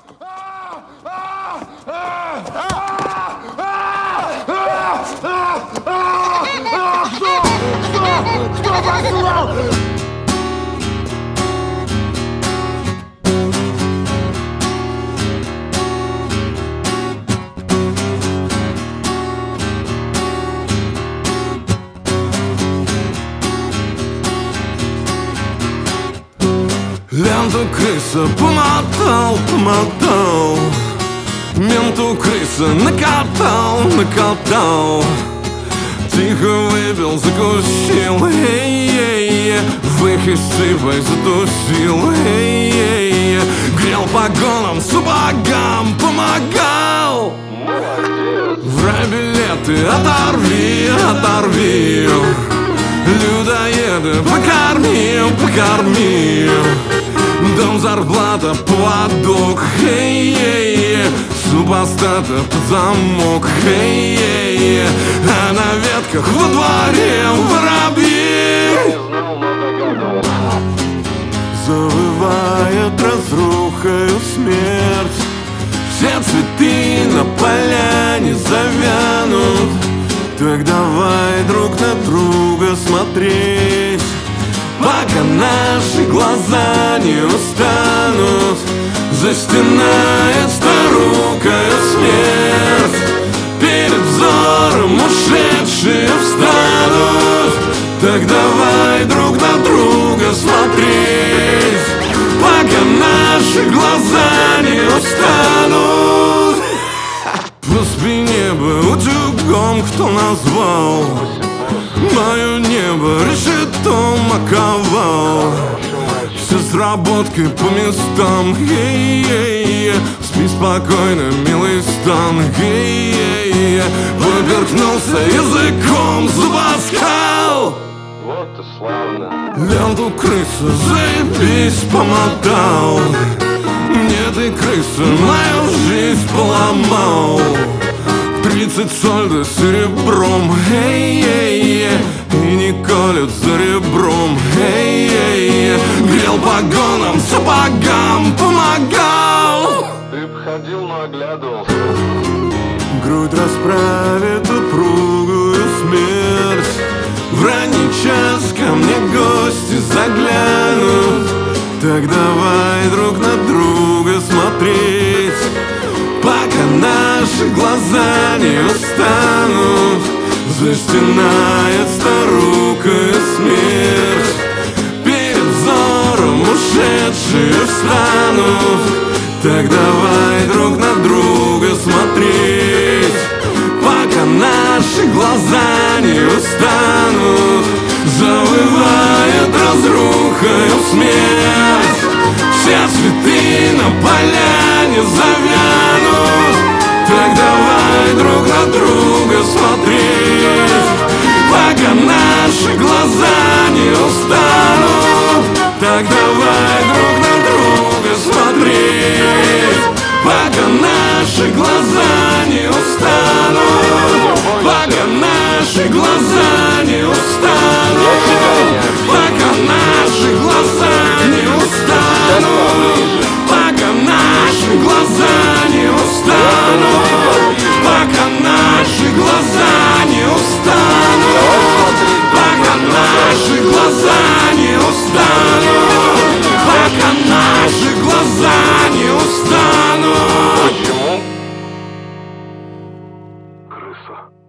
Кто послал? Ленту крыса помотал, помотал, менту крыса накатал, тихо выпил, закусил, выход сыпай, затусил, грел погоном, сапогам помогал. Врай билеты, оторви, людоеда покорми, дом, зарплата, поводок, супостата под замок, а на ветках во дворе воробьи. Завывает разрухою смерть, все цветы на поляне завянут. Так давай друг на друга смотреть, пока наши глаза не устанут. Застенает старукая смерть, перед взором ушедшие встанут. Так давай друг на друга смотреть, пока наши глаза не устанут. По спине бы утюгом кто назвал, мое небо решетом оковал. Все сработкой по местам, спи спокойно, милый стан, поперхнулся языком, зубоскал. Вот и славно. Ленту крыса, заебись, помотал. Мне ты, крыса, мою жизнь поломал. 30 сольдо серебром, и не колют за ребром, грел погоном, сапогам помогал. Ты б ходил, но оглядывался. Грудь расправит упругую смерть, в ранний час ко мне гости заглянут. Так давай друг на друга смотреть, пока наши глаза не устанут. Застенает старукая смерть, перед взором ушедшие встанут. Так давай друг на друга смотреть, пока наши глаза не устанут. Завывает разрухою смерть, все цветы на поляне завянут. Так давай друг на друга смотреть, пока наши глаза не устанут. Так давай друг на друга смотреть, пока наши глаза не устанут. Пока наши глаза не устанут. Пока наши глаза не устанут. Пока наши глаза не устанут. Пока наши глаза не устанут. Пока наши глаза не устанут. Пока наши глаза не устанут. Почему? Крыса.